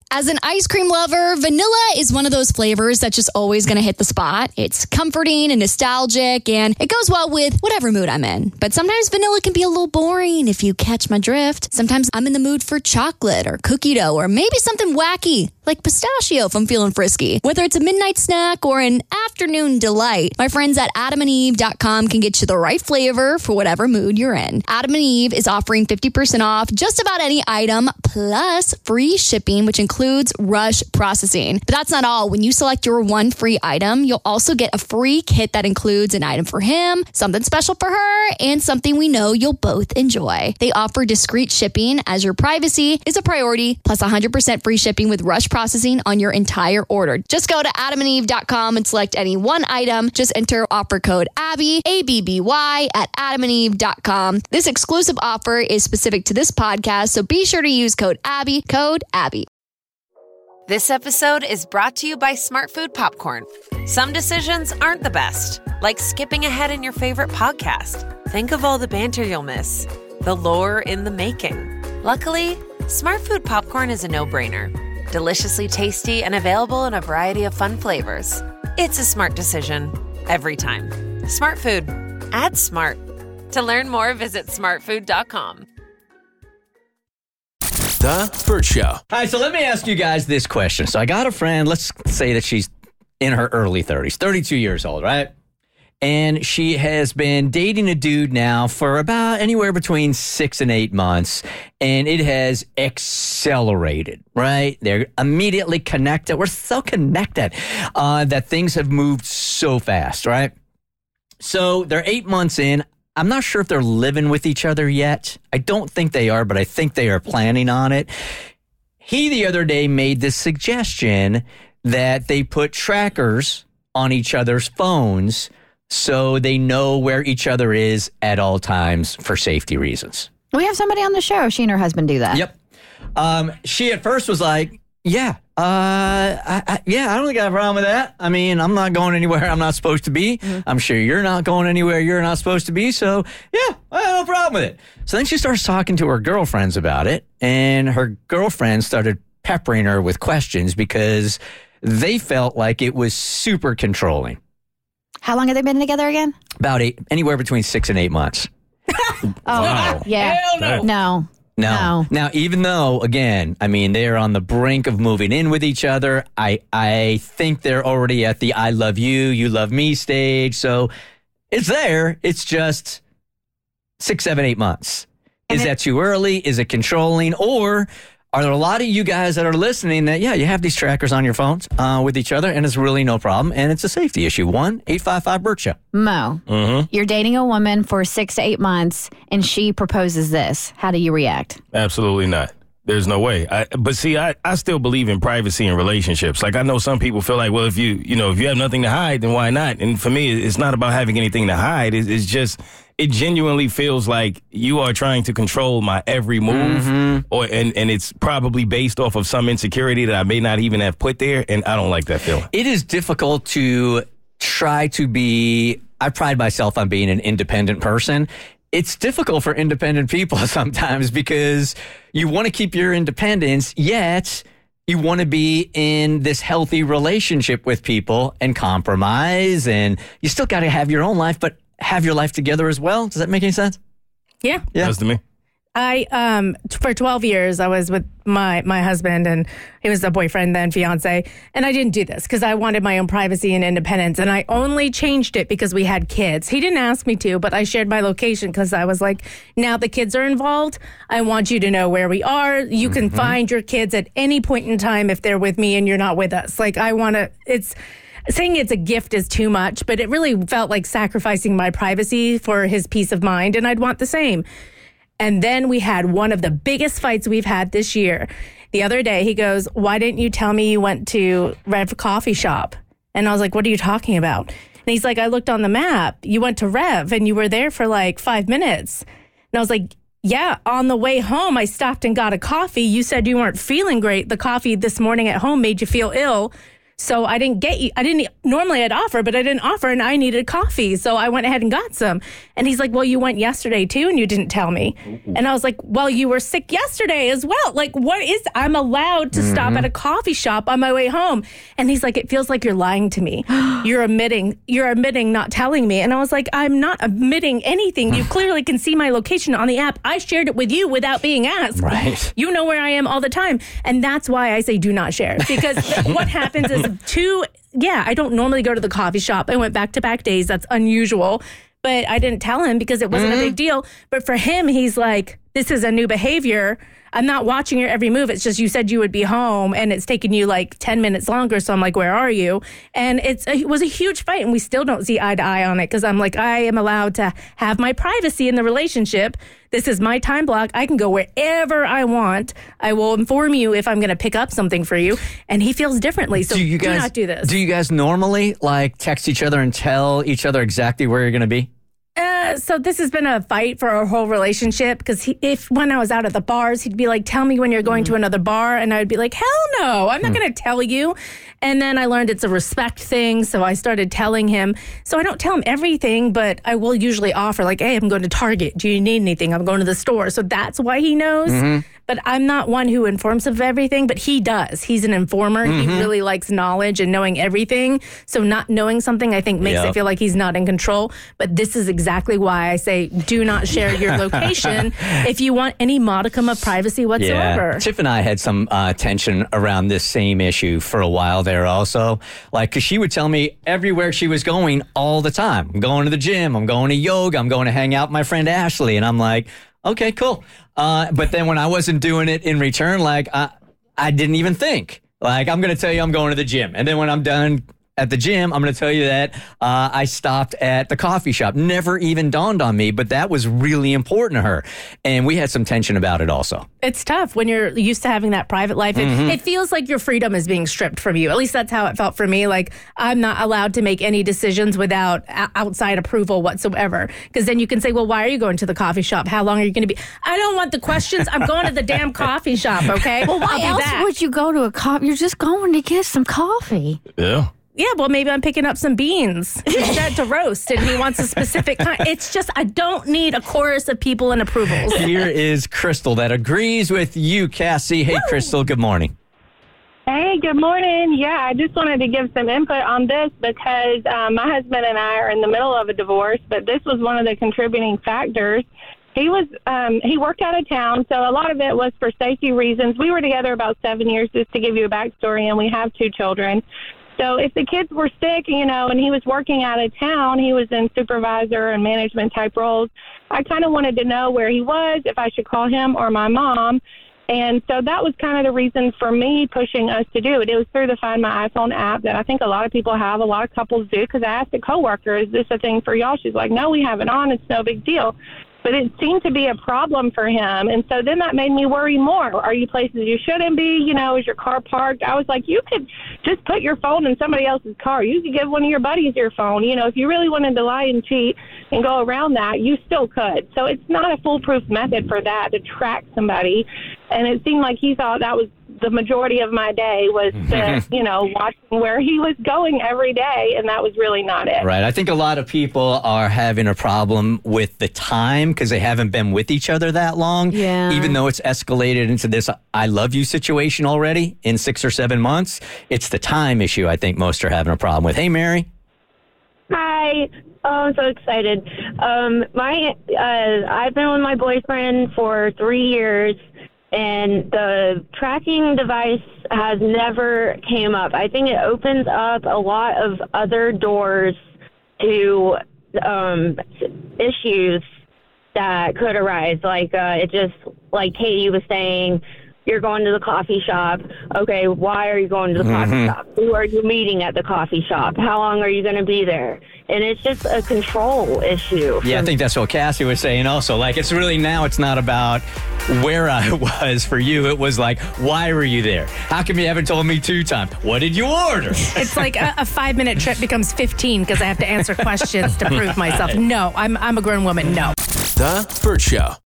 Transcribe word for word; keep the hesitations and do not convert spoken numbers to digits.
As an ice cream lover, vanilla is one of those flavors that's just always going to hit the spot. It's comforting and nostalgic, and it goes well with whatever mood I'm in. But sometimes vanilla can be a little boring if you catch my drift. Sometimes I'm in the mood for chocolate or cookie dough or maybe something wacky like pistachio if I'm feeling frisky. Whether it's a midnight snack or an afternoon delight, my friends at adam and eve dot com can get you the right flavor for whatever mood you're in. Adam and Eve is offering fifty percent off just about any item plus free shipping, which includes includes rush processing. But that's not all. When you select your one free item, you'll also get a free kit that includes an item for him, something special for her, and something we know you'll both enjoy. They offer discreet shipping as your privacy is a priority, plus one hundred percent free shipping with rush processing on your entire order. Just go to adam and eve dot com and select any one item. Just enter offer code Abby, A B B Y, at adam and eve dot com. This exclusive offer is specific to this podcast, so be sure to use code Abby, code Abby. This episode is brought to you by Smart Food Popcorn. Some decisions aren't the best, like skipping ahead in your favorite podcast. Think of all the banter you'll miss, the lore in the making. Luckily, Smart Food Popcorn is a no-brainer. Deliciously tasty and available in a variety of fun flavors. It's a smart decision every time. Smart Food. Add smart. To learn more, visit smart food dot com. The Bert Show. All right, so let me ask you guys this question. So I got a friend, let's say that she's in her early thirties, thirty-two years old, right? And she has been dating a dude now for about anywhere between six and eight months, and it has accelerated, right? They're immediately connected. We're so connected uh, that things have moved so fast, right? So they're eight months in. I'm not sure if they're living with each other yet. I don't think they are, but I think they are planning on it. He, the other day, made this suggestion that they put trackers on each other's phones so they know where each other is at all times for safety reasons. We have somebody on the show. She and her husband do that. Yep. Um, she at first was like, yeah, uh, I, I, yeah, I don't think I have a problem with that. I mean, I'm not going anywhere I'm not supposed to be. Mm-hmm. I'm sure you're not going anywhere you're not supposed to be. So, yeah, I have no problem with it. So then she starts talking to her girlfriends about it, and her girlfriends started peppering her with questions because they felt like it was super controlling. How long have they been together again? About eight, anywhere between six and eight months. Oh, wow. Yeah. Hell no. No. No. no. Now, even though, again, I mean, they're on the brink of moving in with each other, I I think they're already at the I love you, you love me stage. So it's there. It's just six, seven, eight months. Is that too early? Is it controlling? Or are there a lot of you guys that are listening that, yeah, you have these trackers on your phones uh, with each other, and it's really no problem, and it's a safety issue? one eight five five Bert Show. Mo, mm-hmm. You're dating a woman for six to eight months, and she proposes this. How do you react? Absolutely not. There's no way. I, but see, I, I still believe in privacy in relationships. Like, I know some people feel like, well, if you, you know, if you have nothing to hide, then why not? And for me, it's not about having anything to hide. It's, it's just, it genuinely feels like you are trying to control my every move, mm-hmm. or and, and it's probably based off of some insecurity that I may not even have put there, and I don't like that feeling. It is difficult to try to be, I pride myself on being an independent person. It's difficult for independent people sometimes because you want to keep your independence, yet you want to be in this healthy relationship with people and compromise, and you still got to have your own life, but have your life together as well. Does that make any sense? Yeah. Yeah. Does to me. I, um, t- for twelve years, I was with my, my husband, and he was a boyfriend, then fiance. And I didn't do this because I wanted my own privacy and independence. And I only changed it because we had kids. He didn't ask me to, but I shared my location because I was like, now the kids are involved. I want you to know where we are. You mm-hmm. can find your kids at any point in time if they're with me and you're not with us. Like, I want to, it's, saying it's a gift is too much, but it really felt like sacrificing my privacy for his peace of mind. And I'd want the same. And then we had one of the biggest fights we've had this year. The other day, he goes, why didn't you tell me you went to Rev Coffee Shop? And I was like, what are you talking about? And he's like, I looked on the map. You went to Rev and you were there for like five minutes. And I was like, yeah, on the way home, I stopped and got a coffee. You said you weren't feeling great. The coffee this morning at home made you feel ill. So I didn't get you. I didn't, normally I'd offer, but I didn't offer and I needed coffee. So I went ahead and got some. And he's like, well, you went yesterday too and you didn't tell me. Mm-hmm. And I was like, well, you were sick yesterday as well. Like, what is, I'm allowed to mm-hmm. stop at a coffee shop on my way home. And he's like, it feels like you're lying to me. You're admitting, you're admitting not telling me. And I was like, I'm not admitting anything. You clearly can see my location on the app. I shared it with you without being asked. Right. You know where I am all the time. And that's why I say do not share. Because what happens is two, yeah, I don't normally go to the coffee shop. I went back to back days. That's unusual. But I didn't tell him because it wasn't mm-hmm. a big deal. But for him, he's like, this is a new behavior. I'm not watching your every move. It's just you said you would be home and it's taken you like ten minutes longer. So I'm like, where are you? And it's a, it was a huge fight and we still don't see eye to eye on it because I'm like, I am allowed to have my privacy in the relationship. This is my time block. I can go wherever I want. I will inform you if I'm going to pick up something for you. And he feels differently. So do, you guys, do not do this. Do you guys normally like text each other and tell each other exactly where you're going to be? Uh, so this has been a fight for our whole relationship because if when I was out at the bars, he'd be like, tell me when you're going mm. to another bar. And I would be like, hell no, I'm not mm. going to tell you. And then I learned it's a respect thing. So I started telling him. So I don't tell him everything, but I will usually offer like, hey, I'm going to Target. Do you need anything? I'm going to the store. So that's why he knows. Mm-hmm. But I'm not one who informs of everything, but he does. He's an informer. Mm-hmm. He really likes knowledge and knowing everything. So not knowing something, I think, makes yep. it feel like he's not in control. But this is exactly why I say do not share your location if you want any modicum of privacy whatsoever. Yeah. Tiff and I had some uh, tension around this same issue for a while there also. Like, because she would tell me everywhere she was going all the time. I'm going to the gym. I'm going to yoga. I'm going to hang out with my friend Ashley. And I'm like, okay, cool. Uh, but then when I wasn't doing it in return, like, I, I didn't even think. Like, I'm going to tell you I'm going to the gym. And then when I'm done at the gym, I'm going to tell you that uh, I stopped at the coffee shop. Never even dawned on me, but that was really important to her. And we had some tension about it also. It's tough when you're used to having that private life. It, mm-hmm. it feels like your freedom is being stripped from you. At least that's how it felt for me. Like, I'm not allowed to make any decisions without outside approval whatsoever. Because then you can say, well, why are you going to the coffee shop? How long are you going to be? I don't want the questions. I'm going to the damn coffee shop, okay? Well, why else that. would you go to a coffee? You're just going to get some coffee. Yeah. Yeah, well, maybe I'm picking up some beans instead to roast, and he wants a specific kind. It's just, I don't need a chorus of people and approvals. Here is Crystal that agrees with you, Cassie. Hey, Woo! Crystal, good morning. Hey, good morning. Yeah, I just wanted to give some input on this because um, my husband and I are in the middle of a divorce, but this was one of the contributing factors. He was um, he worked out of town, so a lot of it was for safety reasons. We were together about seven years, just to give you a backstory, and we have two children. So if the kids were sick, you know, and he was working out of town, he was in supervisor and management type roles, I kind of wanted to know where he was, if I should call him or my mom. And so that was kind of the reason for me pushing us to do it. It was through the Find My iPhone app that I think a lot of people have, a lot of couples do, because I asked a coworker, is this a thing for y'all? She's like, no, we have it on. It's no big deal. But it seemed to be a problem for him. And so then that made me worry more. Are you places you shouldn't be? You know, is your car parked? I was like, you could just put your phone in somebody else's car. You could give one of your buddies your phone. You know, if you really wanted to lie and cheat and go around that, you still could. So it's not a foolproof method for that, to track somebody. And it seemed like he thought that was the majority of my day was, to, you know, watching where he was going every day, and that was really not it. Right. I think a lot of people are having a problem with the time because they haven't been with each other that long. Yeah. Even though it's escalated into this I love you situation already in six or seven months, it's the time issue I think most are having a problem with. Hey, Mary. Hi. Oh, I'm so excited. Um, my uh, I've been with my boyfriend for three years. And the tracking device has never came up. I think it opens up a lot of other doors to um, issues that could arise. Like uh, it just, like Katie was saying, you're going to the coffee shop. Okay, why are you going to the mm-hmm. coffee shop? Who are you meeting at the coffee shop? How long are you going to be there? And it's just a control issue. Yeah, I think that's what Cassie was saying also. Like, it's really now it's not about where I was for you. It was like, why were you there? How come you haven't told me two times? What did you order? It's like a, a five-minute trip becomes fifteen because I have to answer questions to prove myself. No, I'm, I'm a grown woman. No. The Burt Show.